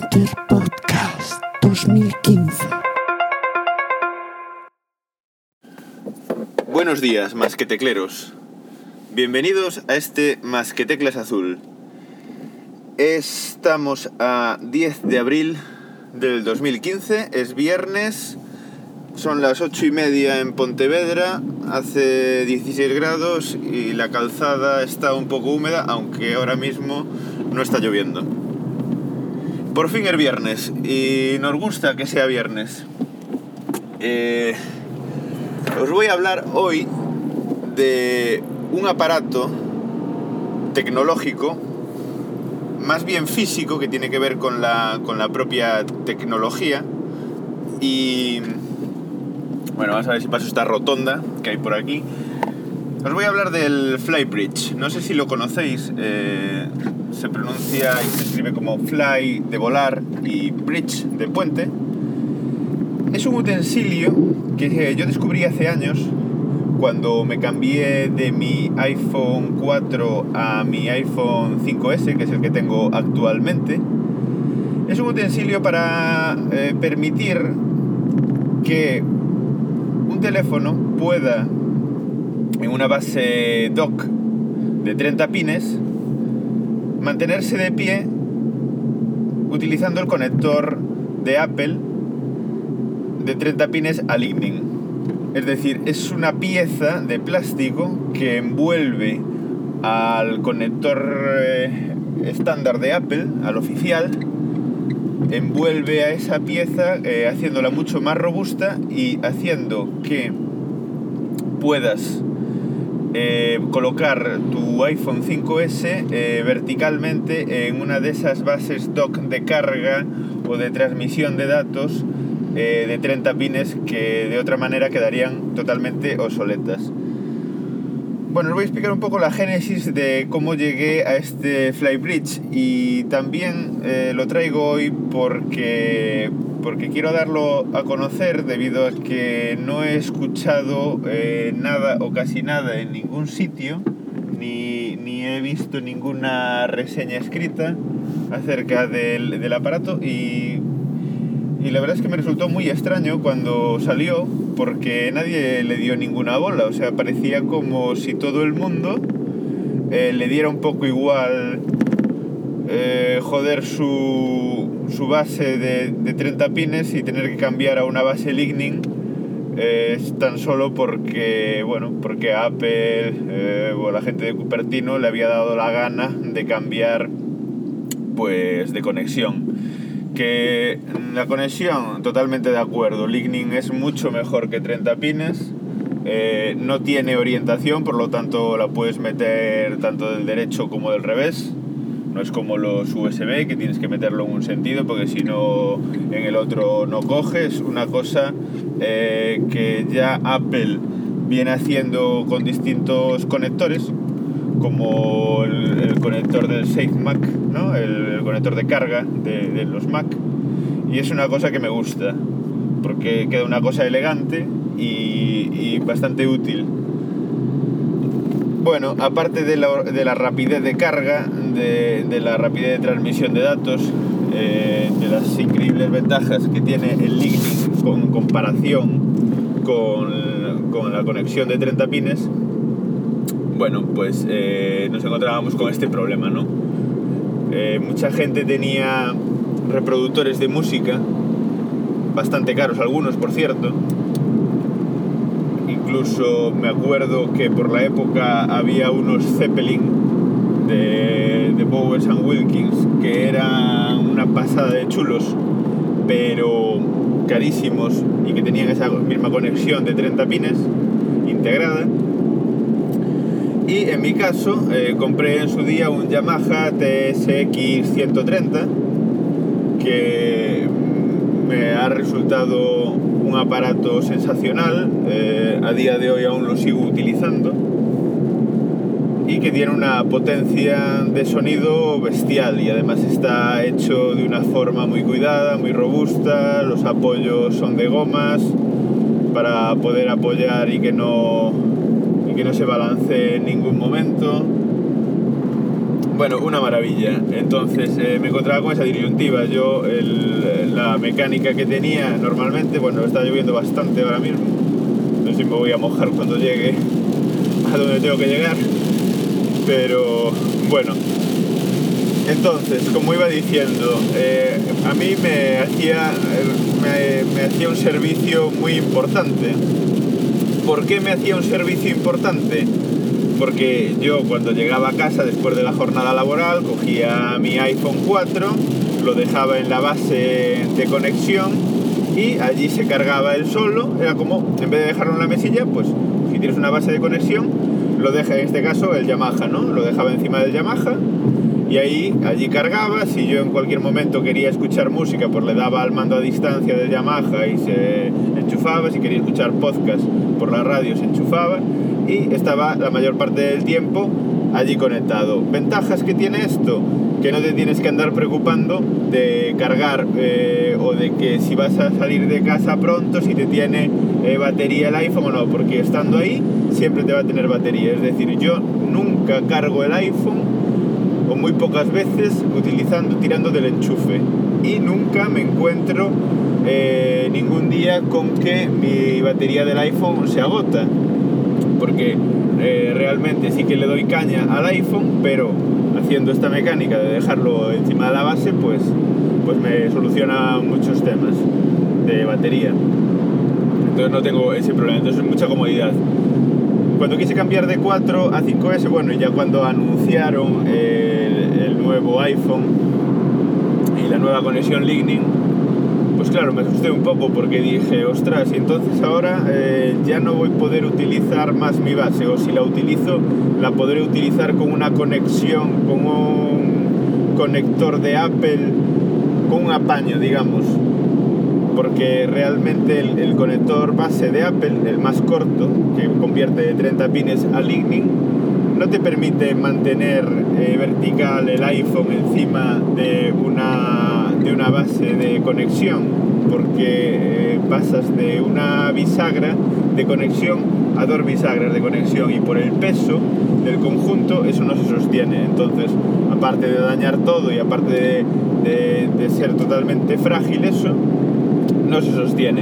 Twitter Podcast 2015. Buenos días, masquetecleros. Bienvenidos a este Masqueteclas Azul. Estamos a 10 de abril del 2015, es viernes, son las 8:30 en Pontevedra, hace 16 grados y la calzada está un poco húmeda, aunque ahora mismo no está lloviendo. Por fin es viernes y nos gusta que sea viernes. Os voy a hablar hoy de un aparato tecnológico, más bien físico, que tiene que ver con la propia tecnología. Y bueno, vamos a ver si paso esta rotonda que hay por aquí. Os voy a hablar del Flybridge. No sé si lo conocéis, se pronuncia y se escribe como fly de volar y bridge de puente. Es un utensilio que yo descubrí hace años cuando me cambié de mi iPhone 4 a mi iPhone 5S, que es el que tengo actualmente. Es un utensilio para permitir que un teléfono pueda, en una base dock de 30 pines, mantenerse de pie utilizando el conector de Apple de 30 pines a Lightning. Es decir, es una pieza de plástico que envuelve al conector estándar de Apple, al oficial, envuelve a esa pieza haciéndola mucho más robusta y haciendo que puedas colocar tu iPhone 5S verticalmente en una de esas bases dock de carga o de transmisión de datos de 30 pines que de otra manera quedarían totalmente obsoletas. Bueno, os voy a explicar un poco la génesis de cómo llegué a este Flybridge y también lo traigo hoy porque quiero darlo a conocer debido a que no he escuchado nada o casi nada en ningún sitio ni he visto ninguna reseña escrita acerca del aparato y la verdad es que me resultó muy extraño cuando salió porque nadie le dio ninguna bola. O sea, parecía como si todo el mundo le diera un poco igual joder su base de 30 pines y tener que cambiar a una base Lightning tan solo porque Apple o la gente de Cupertino le había dado la gana de cambiar pues de conexión. Que la conexión, totalmente de acuerdo, Lightning es mucho mejor que 30 pines, no tiene orientación, por lo tanto la puedes meter tanto del derecho como del revés, no es como los USB que tienes que meterlo en un sentido porque si no en el otro no coges, una cosa que ya Apple viene haciendo con distintos conectores, como el conector del SafeMac, ¿no? El conector de carga de los Mac, y es una cosa que me gusta porque queda una cosa elegante y bastante útil. Bueno, aparte de la rapidez de carga, de la rapidez de transmisión de datos, de las increíbles ventajas que tiene el Lightning con comparación con la conexión de 30 pines, bueno, pues nos encontrábamos con este problema, ¿no? Mucha gente tenía reproductores de música, bastante caros algunos, por cierto. Incluso me acuerdo que por la época había unos Zeppelin de Bowers & Wilkins que eran una pasada de chulos, pero carísimos y que tenían esa misma conexión de 30 pines integrada. Y en mi caso compré en su día un Yamaha TSX 130 que me ha resultado un aparato sensacional, a día de hoy aún lo sigo utilizando y que tiene una potencia de sonido bestial y además está hecho de una forma muy cuidada, muy robusta, los apoyos son de gomas para poder apoyar y que no se balancee en ningún momento. Bueno, una maravilla. Entonces me encontraba con esa disyuntiva. Yo la mecánica que tenía normalmente, bueno, está lloviendo bastante ahora mismo. No sé si me voy a mojar cuando llegue a donde tengo que llegar. Pero bueno. Entonces, como iba diciendo, a mí me hacía un servicio muy importante. ¿Por qué me hacía un servicio importante? Porque yo cuando llegaba a casa después de la jornada laboral cogía mi iPhone 4, lo dejaba en la base de conexión y allí se cargaba él solo. Era como, en vez de dejarlo en la mesilla, pues si tienes una base de conexión, lo deja, en este caso el Yamaha, ¿no? Lo dejaba encima del Yamaha y allí cargaba. Si yo en cualquier momento quería escuchar música, pues le daba al mando a distancia del Yamaha y se enchufaba. Si quería escuchar podcast por la radio, se enchufaba y estaba la mayor parte del tiempo allí conectado. ¿Ventajas que tiene esto? Que no te tienes que andar preocupando de cargar o de que si vas a salir de casa pronto, si te tiene batería el iPhone o no, porque estando ahí siempre te va a tener batería. Es decir, yo nunca cargo el iPhone, o muy pocas veces, tirando del enchufe, y nunca me encuentro ningún día con que mi batería del iPhone se agota, porque realmente sí que le doy caña al iPhone, pero haciendo esta mecánica de dejarlo encima de la base, pues me soluciona muchos temas de batería. Entonces no tengo ese problema, entonces es mucha comodidad. Cuando quise cambiar de 4 a 5S, bueno, ya cuando anunciaron el nuevo iPhone y la nueva conexión Lightning, pues claro, me asusté un poco porque dije, ostras, y entonces ahora ya no voy a poder utilizar más mi base, o si la utilizo, la podré utilizar con una conexión, con un conector de Apple, con un apaño, digamos. Porque realmente el conector base de Apple, el más corto, que convierte de 30 pines a Lightning, no te permite mantener vertical el iPhone encima de una base de conexión, porque pasas de una bisagra de conexión a 2 bisagras de conexión, y por el peso del conjunto eso no se sostiene. Entonces, aparte de dañar todo y aparte de ser totalmente frágil, eso no se sostiene.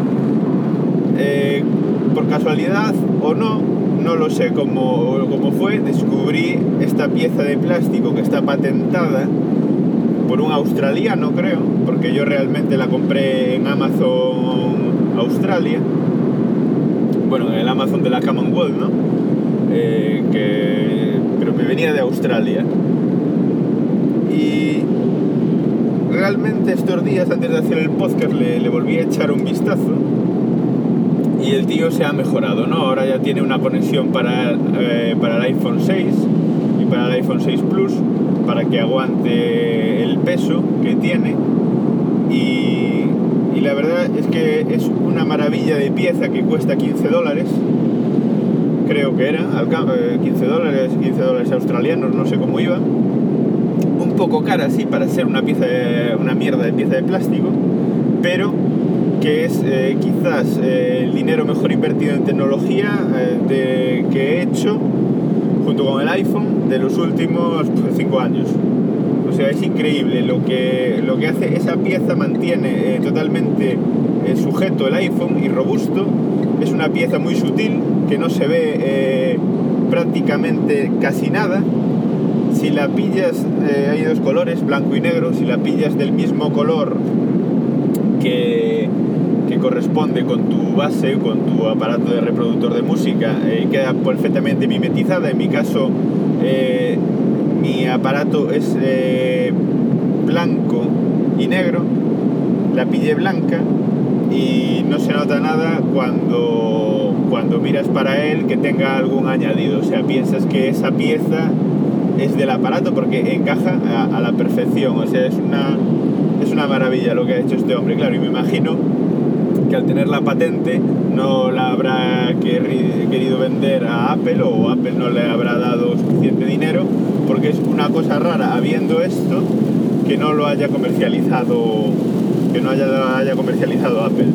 Por casualidad o no lo sé cómo fue, descubrí esta pieza de plástico que está patentada por un australiano, creo, porque yo realmente la compré en Amazon Australia, bueno, en el Amazon de la Commonwealth, ¿no? Pero me venía de Australia. Y realmente estos días, antes de hacer el podcast, le volví a echar un vistazo y el tío se ha mejorado, ¿no? Ahora ya tiene una conexión para el iPhone 6 y para el iPhone 6 Plus, para que aguante el peso que tiene, y la verdad es que es una maravilla de pieza que cuesta $15, creo que era, $15 australianos, no sé cómo iba. Un poco cara, sí, para ser una mierda de pieza de plástico, pero que es quizás el dinero mejor invertido en tecnología que he hecho, junto con el iPhone, de los últimos 5 años. O sea, es increíble lo que hace esa pieza. Mantiene totalmente sujeto el iPhone y robusto. Es una pieza muy sutil que no se ve prácticamente casi nada. Si la pillas, hay 2 colores, blanco y negro. Si la pillas del mismo color que corresponde con tu base, con tu aparato de reproductor de música, queda perfectamente mimetizada. En mi caso, mi aparato es blanco y negro. La pillé blanca y no se nota nada cuando miras para él que tenga algún añadido. O sea, piensas que esa pieza es del aparato porque encaja a la perfección. O sea, es una maravilla lo que ha hecho este hombre. Claro, y me imagino que al tener la patente no la habrá querido vender a Apple, o Apple no le habrá dado suficiente dinero, porque es una cosa rara, habiendo esto, que no lo haya comercializado Apple.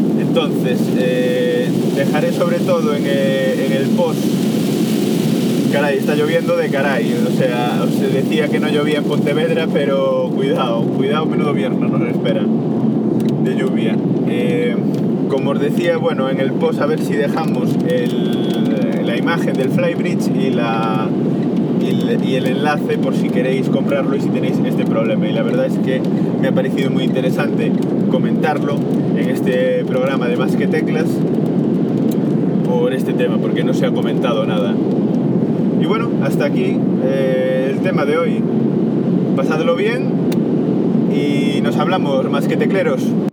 Entonces, dejaré sobre todo en el post Caray, está lloviendo de caray. O sea, os decía que no llovía en Pontevedra, pero cuidado, menudo viernes nos espera de lluvia. Como os decía, bueno, en el post a ver si dejamos la imagen del Flybridge y el enlace por si queréis comprarlo y si tenéis este problema. Y la verdad es que me ha parecido muy interesante comentarlo en este programa de Más que Teclas por este tema, porque no se ha comentado nada. Y bueno, hasta aquí el tema de hoy. Pasadlo bien y nos hablamos, más que tecleros.